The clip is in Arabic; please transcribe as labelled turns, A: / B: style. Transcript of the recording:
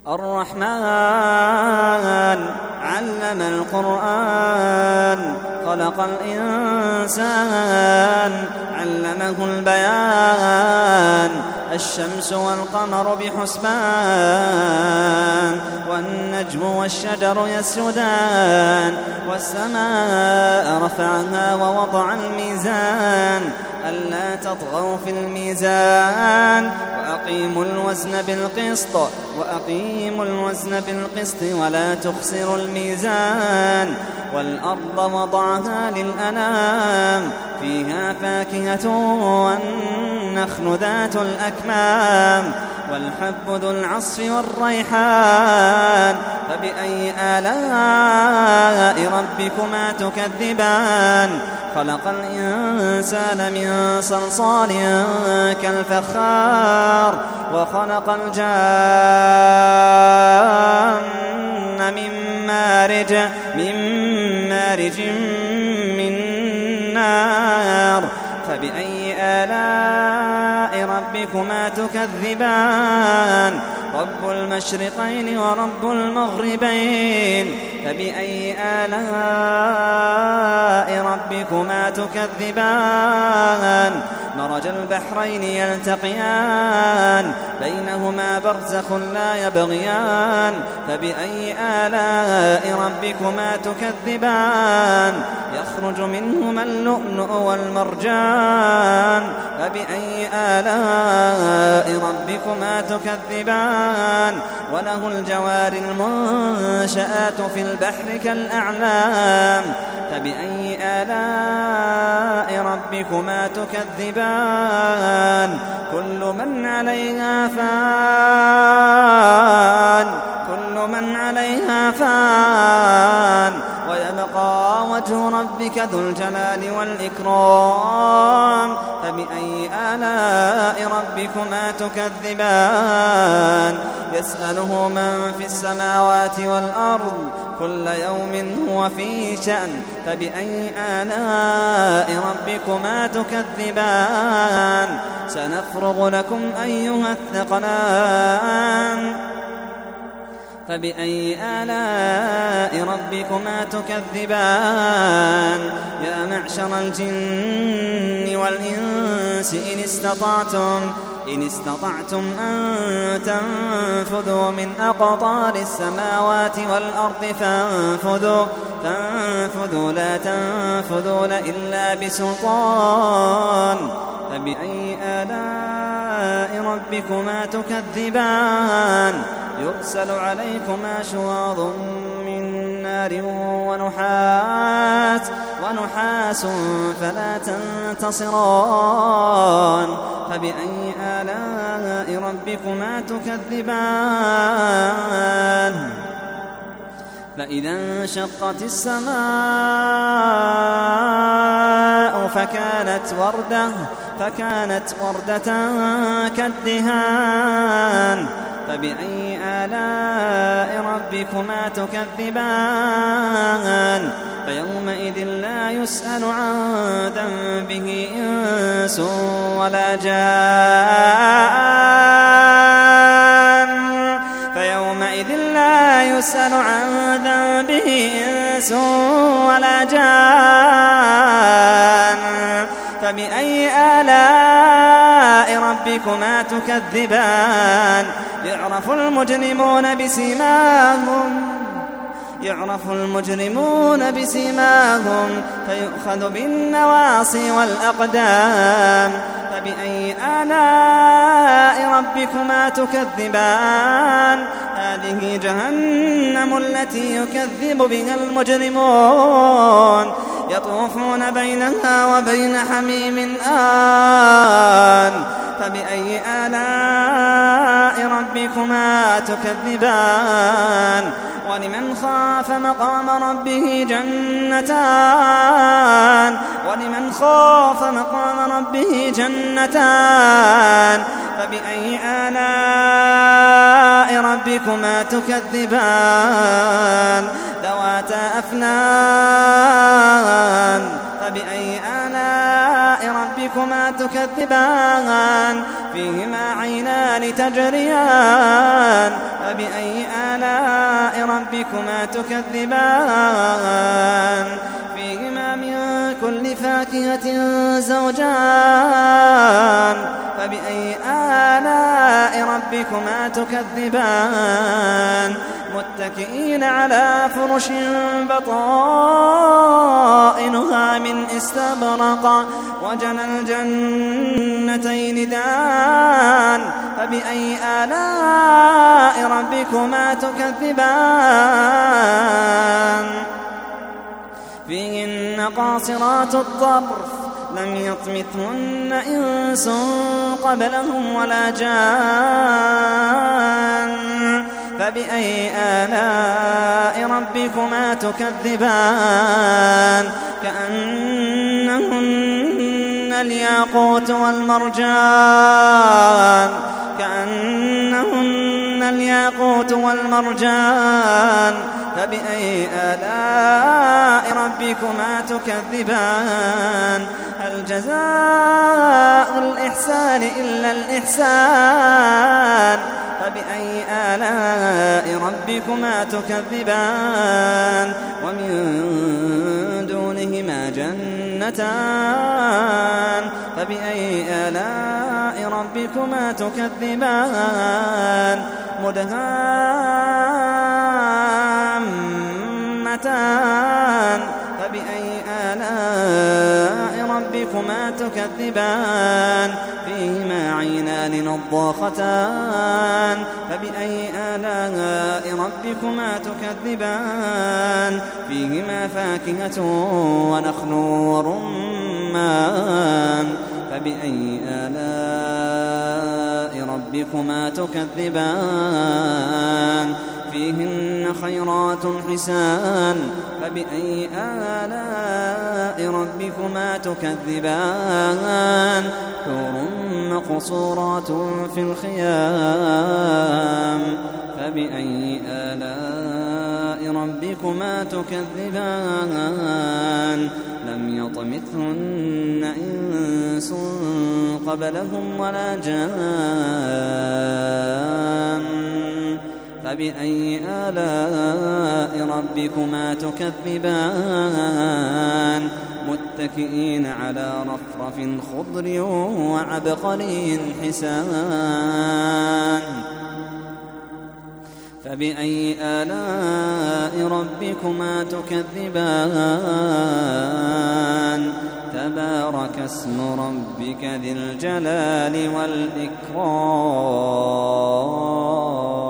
A: الرحمن علم القرآن خلق الإنسان علمه البيان الشمس والقمر بحسبان والنجم والشجر يسجدان والسماء رفعها ووضع الميزان ألا تطغوا في الميزان وأقيموا الوزن بالقسط ولا تخسروا الميزان والأرض وضعها للأنام فيها فاكهة والنخل ذات الأكمام والحب ذو العصف والريحان فبأي آلاء ربكما تكذبان خلق الإنسان من صلصال كالفخار وخلق الجان من مارج من نار فبأي آلاء ربكما تكذبان رب المشرقين ورب المغربين فبأي آلاء ربكما تكذبان مرج البحرين يلتقيان بينهما برزخ لا يبغيان فبأي آلاء ربكما تكذبان يخرج منهما اللؤلؤ والمرجان فبأي آلاء ربكما تكذبان وله الجوار المنشآت في البحر كالأعلام فبأي آلاء ربكما تكذبان كل من عليها فان ويبقى وجه ربك ذو الجلال والإكرام فبأي آلاء ربكما تكذبان يسأله من في السماوات والأرض كل يوم هو في شأن فبأي آلاء ربكما تكذبان سنفرغ لكم أيها الثقلان فبأي آلاء ربكما تكذبان يا معشر الجن والإنس إن استطعتم أن تنفذوا من أقطار السماوات والأرض فانفذوا لا تنفذون إلا بسلطان فبأي آلاء ربكما تكذبان يرسل عليكما شواظ من نار ونحاس فلا تنتصران فبأي آلاء ربكما تكذبان فإذا انشقت السماء فكانت وردة كالدهان فبأي آلاء ربكما تكذبان فيومئذ لا يسأل عن ذنبه إنس ولا جان فيومئذ لا يسأل عن ذنبه إنس ولا جان فبأي آلاء ربكما تكذبان يعرف المجرمون بسيماهم فيؤخذ بالنواصي والأقدام فبأي آلاء ربكما تكذبان هذه جهنم التي يكذب بها المجرمون يطوفون بينها وبين حميم آن فبأي آلاء ربكما تكذبان ولمن خاف مقام ربه جنتان فبأي آلاء ربكما تكذبان ذواتا أفنان فبأي آلاء ربكما ربكما تكذبان فيهما عينان تجريان فبأي آلاء ربكما تكذبان فيهما من كل فاكهة زوجان فبأي آلاء ربكما تكذبان متكئين على فرش بطائنها من استبرق وجنى الجنتين دان فبأي آلاء ربكما تكذبان فيهن قاصرات الطرف لم يطمثهن إنس قبلهم ولا جان فبأي آلاء ربكما تكذبان كأنهن الياقوت والمرجان فبأي آلاء ربكما تكذبان هل جزاء الإحسان إلا الإحسان فبأي آلاء ربكما تكذبان ومن دونهما جنتان فبأي آلاء ربكما تكذبان مدهامتان فبأي آلاء ربكما تكذبان فيهما عينان نضاختان فبأي آلاء ربكما تكذبان فيهما فاكهة ونخل ورمان فبأي آلاء ربكما تكذبان فيهن خيرات حسان فبأي آلاء ربكما تكذبان حور مقصورات في الخيام فبأي آلاء ربكما تكذبان لم يطمثهن إنس قبلهم ولا جان فبأي آلاء ربكما تكذبان متكئين على رفرف خضر وعبقري حسان فبأي آلاء ربكما تكذبان تبارك اسم ربك ذي الجلال والإكرام